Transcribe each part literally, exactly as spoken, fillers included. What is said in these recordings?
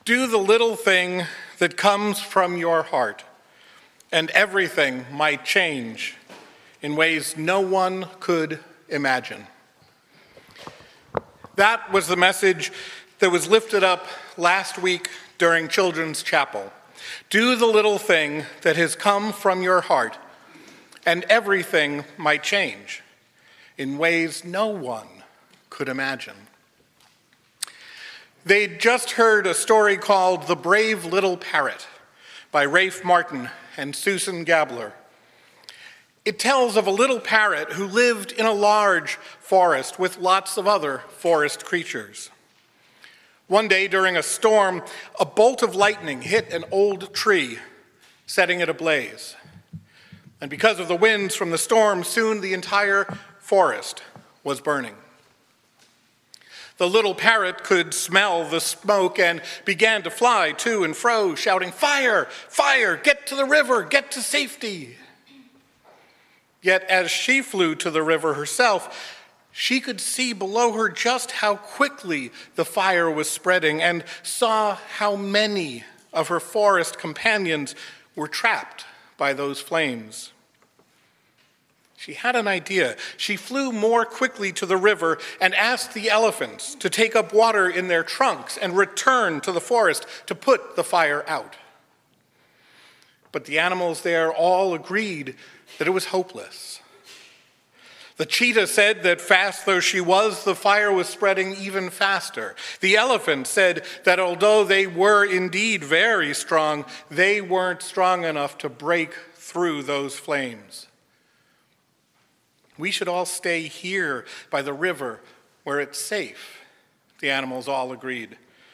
Do the little thing that comes from your heart, and everything might change in ways no one could imagine. That was the message that was lifted up last week during Children's Chapel. Do the little thing that has come from your heart, and everything might change in ways no one could imagine. They'd just heard a story called The Brave Little Parrot by Rafe Martin and Susan Gabler. It tells of a little parrot who lived in a large forest with lots of other forest creatures. One day during a storm, a bolt of lightning hit an old tree, setting it ablaze. And because of the winds from the storm, soon the entire forest was burning. The little parrot could smell the smoke and began to fly to and fro, shouting, "Fire! Fire! Get to the river! Get to safety!" Yet as she flew to the river herself, she could see below her just how quickly the fire was spreading and saw how many of her forest companions were trapped by those flames. She had an idea. She flew more quickly to the river and asked the elephants to take up water in their trunks and return to the forest to put the fire out. But the animals there all agreed that it was hopeless. The cheetah said that fast though she was, the fire was spreading even faster. The elephant said that although they were indeed very strong, they weren't strong enough to break through those flames. We should all stay here by the river where it's safe, the animals all agreed.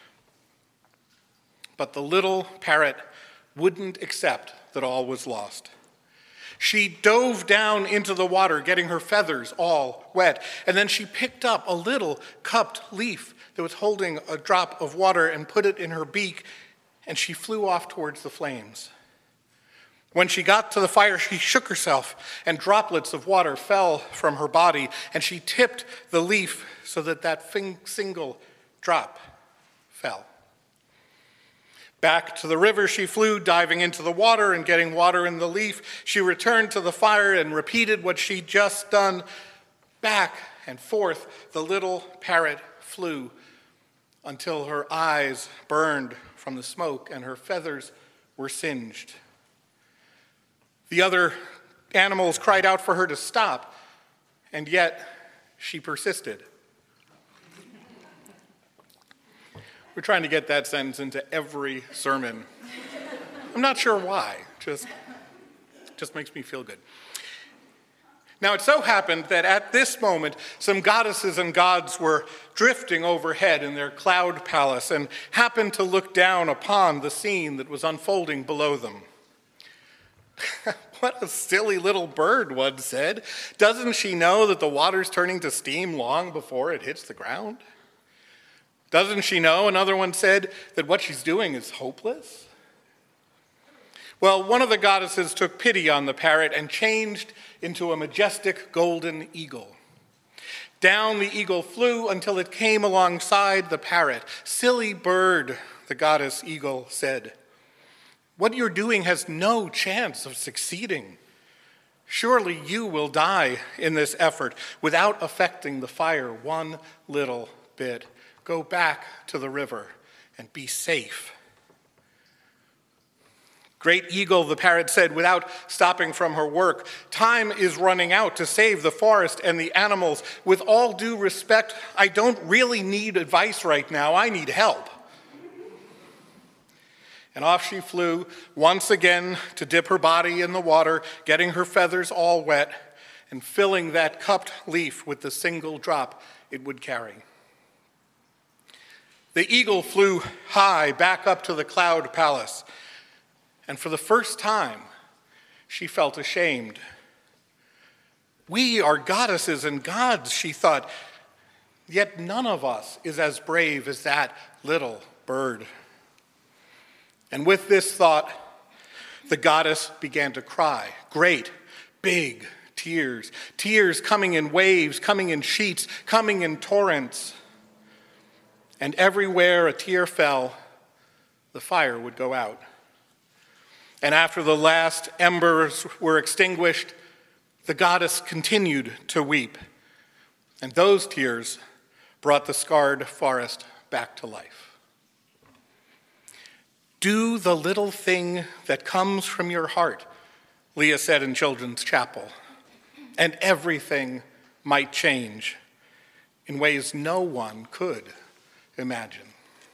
But the little parrot wouldn't accept that all was lost. She dove down into the water, getting her feathers all wet, and then she picked up a little cupped leaf that was holding a drop of water and put it in her beak, and she flew off towards the flames. When she got to the fire, she shook herself, and droplets of water fell from her body, and she tipped the leaf so that that single drop fell. Back to the river she flew, diving into the water and getting water in the leaf. She returned to the fire and repeated what she'd just done. Back and forth, the little parrot flew until her eyes burned from the smoke and her feathers were singed. The other animals cried out for her to stop, and yet she persisted. We're trying to get that sentence into every sermon. I'm not sure why, just, just makes me feel good. Now, it so happened that at this moment, some goddesses and gods were drifting overhead in their cloud palace and happened to look down upon the scene that was unfolding below them. "What a silly little bird," one said. "Doesn't she know that the water's turning to steam long before it hits the ground? Doesn't she know," another one said, "that what she's doing is hopeless?" Well, one of the goddesses took pity on the parrot and changed into a majestic golden eagle. Down the eagle flew until it came alongside the parrot. "Silly bird," the goddess eagle said. "What you're doing has no chance of succeeding. Surely you will die in this effort without affecting the fire one little bit. Go back to the river and be safe." "Great eagle," the parrot said without stopping from her work, "time is running out to save the forest and the animals. With all due respect, I don't really need advice right now. I need help." And off she flew once again to dip her body in the water, getting her feathers all wet and filling that cupped leaf with the single drop it would carry. The eagle flew high back up to the cloud palace, and for the first time, she felt ashamed. "We are goddesses and gods," she thought, "yet none of us is as brave as that little bird." And with this thought, the goddess began to cry, great, big tears, tears coming in waves, coming in sheets, coming in torrents. And everywhere a tear fell, the fire would go out. And after the last embers were extinguished, the goddess continued to weep, and those tears brought the scarred forest back to life. Do the little thing that comes from your heart, Leah said in Children's Chapel, and everything might change in ways no one could imagine.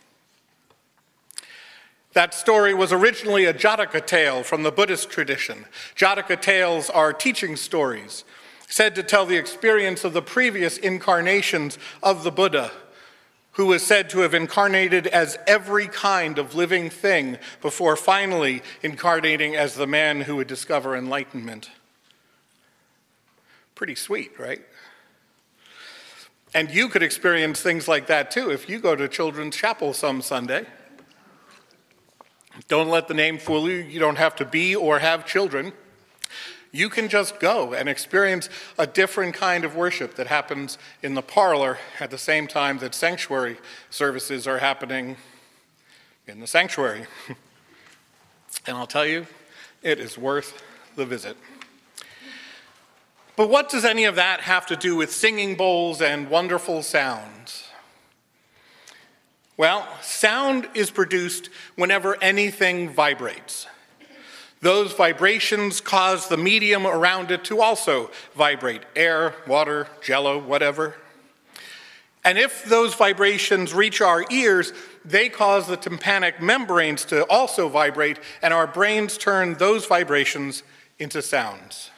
That story was originally a Jataka tale from the Buddhist tradition. Jataka tales are teaching stories said to tell the experience of the previous incarnations of the Buddha, who was said to have incarnated as every kind of living thing before finally incarnating as the man who would discover enlightenment. Pretty sweet, right? And you could experience things like that too if you go to Children's Chapel some Sunday. Don't let the name fool you. You don't have to be or have children. You can just go and experience a different kind of worship that happens in the parlor at the same time that sanctuary services are happening in the sanctuary. And I'll tell you, it is worth the visit. But what does any of that have to do with singing bowls and wonderful sounds? Well, sound is produced whenever anything vibrates. Those vibrations cause the medium around it to also vibrate: air, water, jello, whatever. And if those vibrations reach our ears, they cause the tympanic membranes to also vibrate, and our brains turn those vibrations into sounds.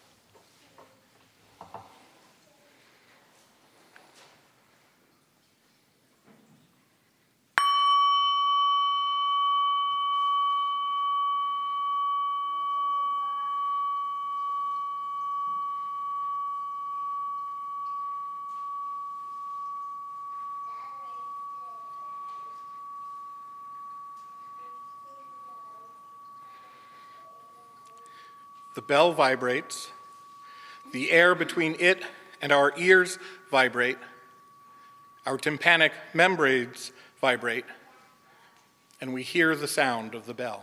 The bell vibrates, the air between it and our ears vibrate, our tympanic membranes vibrate, and we hear the sound of the bell.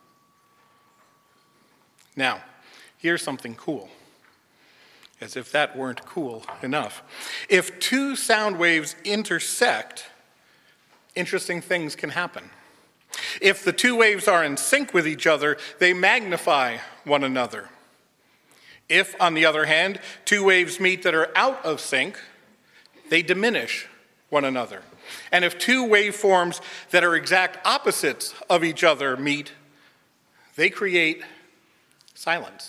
Now, here's something cool, as if that weren't cool enough. If two sound waves intersect, interesting things can happen. If the two waves are in sync with each other, they magnify one another. If, on the other hand, two waves meet that are out of sync, they diminish one another. And if two waveforms that are exact opposites of each other meet, they create silence.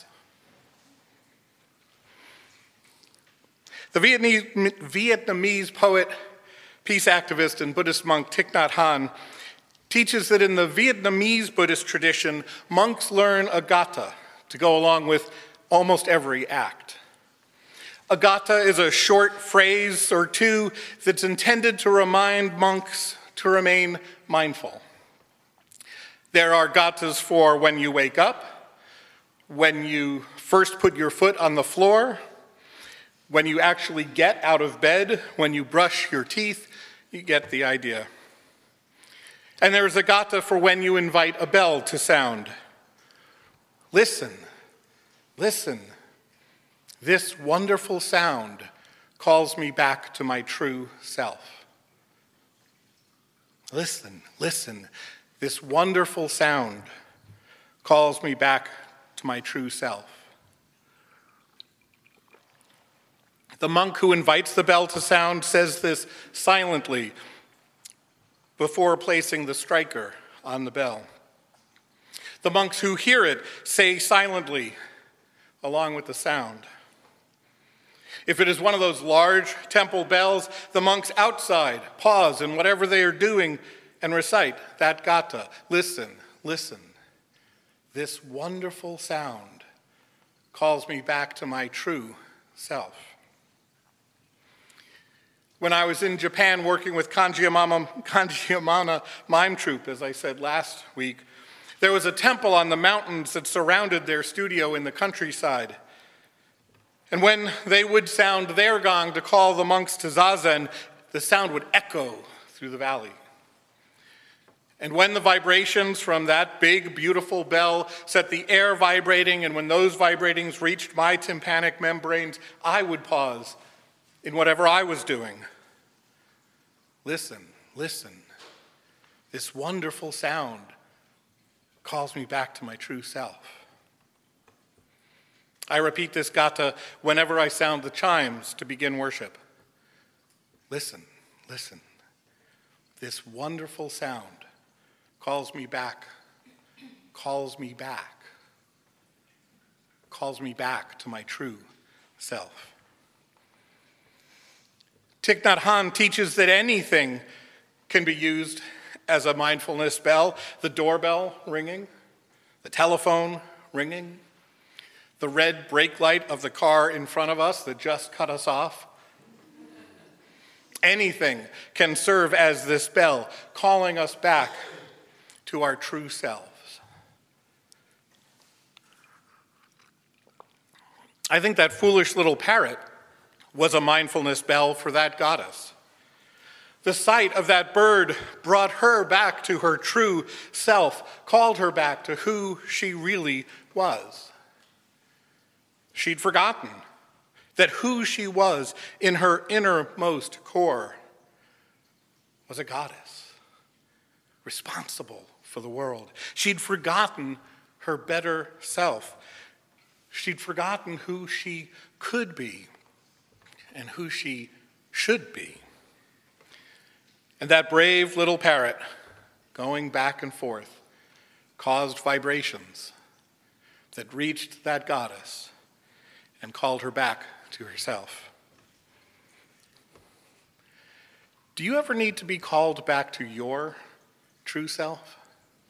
The Vietnamese, Vietnamese poet, peace activist, and Buddhist monk Thich Nhat Hanh teaches that in the Vietnamese Buddhist tradition, monks learn a gatha to go along with almost every act. A gatha is a short phrase or two that's intended to remind monks to remain mindful. There are gathas for when you wake up, when you first put your foot on the floor, when you actually get out of bed, when you brush your teeth. You get the idea. And there's a gatha for when you invite a bell to sound. Listen, listen. This wonderful sound calls me back to my true self. Listen, listen. This wonderful sound calls me back to my true self. The monk who invites the bell to sound says this silently before placing the striker on the bell. The monks who hear it say silently along with the sound. If it is one of those large temple bells, the monks outside pause in whatever they are doing and recite that gatha. Listen, listen. This wonderful sound calls me back to my true self. When I was in Japan working with Kanjiamana, Kanjiamana Mime Troupe, as I said last week, there was a temple on the mountains that surrounded their studio in the countryside. And when they would sound their gong to call the monks to zazen, the sound would echo through the valley. And when the vibrations from that big, beautiful bell set the air vibrating, and when those vibrations reached my tympanic membranes, I would pause in whatever I was doing. Listen, listen. This wonderful sound calls me back to my true self. I repeat this gata whenever I sound the chimes to begin worship. Listen, listen. This wonderful sound calls me back, calls me back, calls me back to my true self. Thich Nhat Hanh teaches that anything can be used as a mindfulness bell. The doorbell ringing, the telephone ringing, the red brake light of the car in front of us that just cut us off. Anything can serve as this bell, calling us back to our true selves. I think that foolish little parrot was a mindfulness bell for that goddess. The sight of that bird brought her back to her true self, called her back to who she really was. She'd forgotten that who she was in her innermost core was a goddess, responsible for the world. She'd forgotten her better self. She'd forgotten who she could be and who she should be. And that brave little parrot, going back and forth, caused vibrations that reached that goddess and called her back to herself. Do you ever need to be called back to your true self?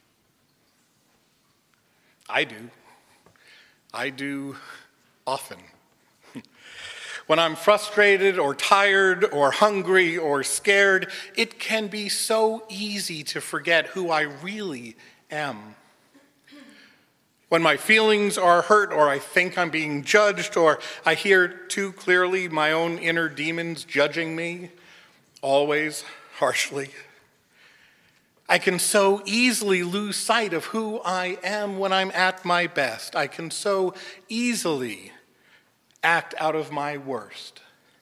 I do. I do often. When I'm frustrated or tired or hungry or scared, it can be so easy to forget who I really am. When my feelings are hurt, or I think I'm being judged, or I hear too clearly my own inner demons judging me, always harshly, I can so easily lose sight of who I am when I'm at my best. I can so easily act out of my worst.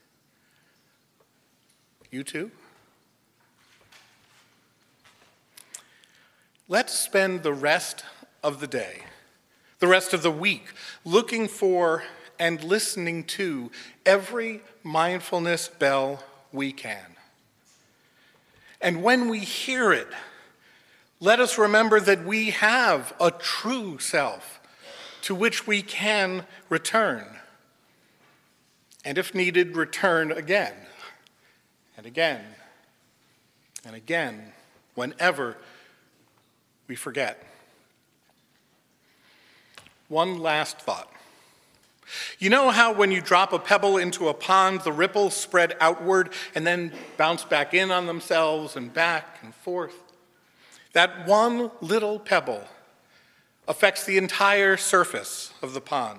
You too? Let's spend the rest of the day, the rest of the week, looking for and listening to every mindfulness bell we can. And when we hear it, let us remember that we have a true self to which we can return. And if needed, return again and again and again whenever we forget. One last thought. You know how when you drop a pebble into a pond, the ripples spread outward and then bounce back in on themselves and back and forth? That one little pebble affects the entire surface of the pond.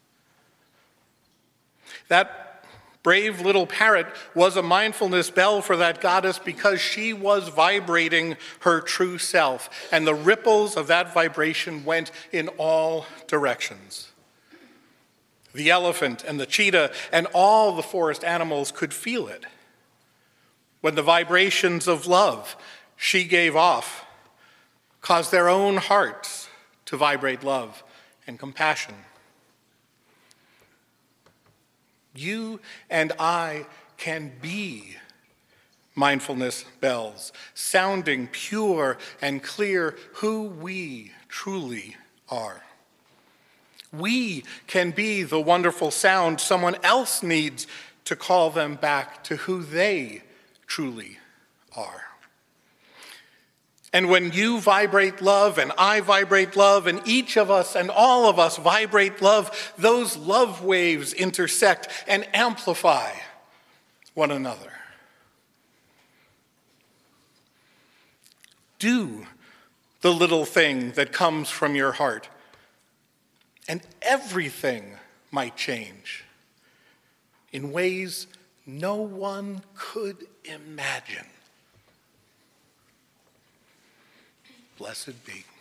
That brave little parrot was a mindfulness bell for that goddess because she was vibrating her true self, and the ripples of that vibration went in all directions. The elephant and the cheetah and all the forest animals could feel it. When the vibrations of love she gave off caused their own hearts to vibrate love and compassion. You and I can be mindfulness bells, sounding pure and clear who we truly are. We can be the wonderful sound someone else needs to call them back to who they truly are. And when you vibrate love and I vibrate love and each of us and all of us vibrate love, those love waves intersect and amplify one another. Do the little thing that comes from your heart, and everything might change in ways no one could imagine. Blessed be.